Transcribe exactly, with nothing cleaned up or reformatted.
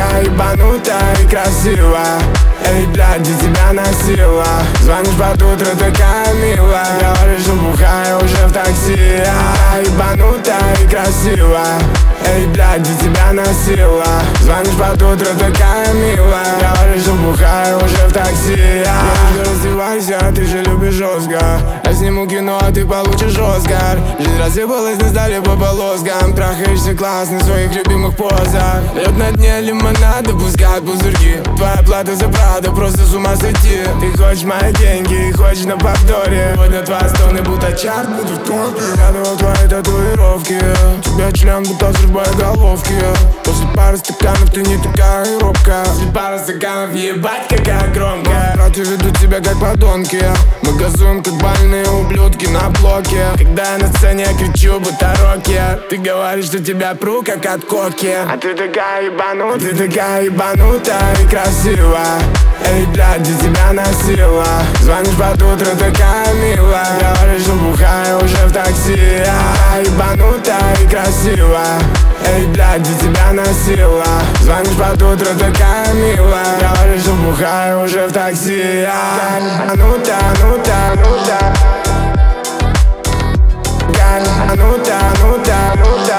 такая ебанутая и красивая. Я ведь ради тебя носила. Звонишь под утро, такая милая. Говоришь, что бухаю уже в такси. Я ебанутая и красивая. Я ведь ради тебя носила. Звонишь под утро, такая милая. Говоришь, что бухаю уже в такси. Я раздевайся, ты же любишь жестко. Я сниму кино, а ты получишь Оскар. Жизнь рассыпалась, не сдали по полоскам. Трахаешься классно в своих любимых позах. Лед на дне лимонада, пускают пузырьки. Твоя плата за правду, просто с ума сойти. Ты хочешь мои деньги и хочешь на повторе. Сегодня твои стоны будто чарт, буду в топе. Радовал твои татуировки. Тебя член будто взрыв боеголовки. После пары стаканов ты не такая робкая. После пары стаканов ебать какая громкая. Братья ведут себя как подонки. Мы газуем как больные ублюдки на блоке. Когда я на сцене, я кричу будто рокер. Ты говоришь, что тебя пру как от коки. А ты такая ебанутая, ты такая ебанутая и красивая. Я ведь ради тебя носила. Звонишь под утро, такая милая. Говоришь, что бухаю уже в такси. Я ебанутая и красивая. Я ведь ради тебя носила. Звонишь под утро, такая милая. Говоришь, что бухаю уже в такси. Я ебанутая, нутая, нутая. Я ебанутая, нутая, нутая.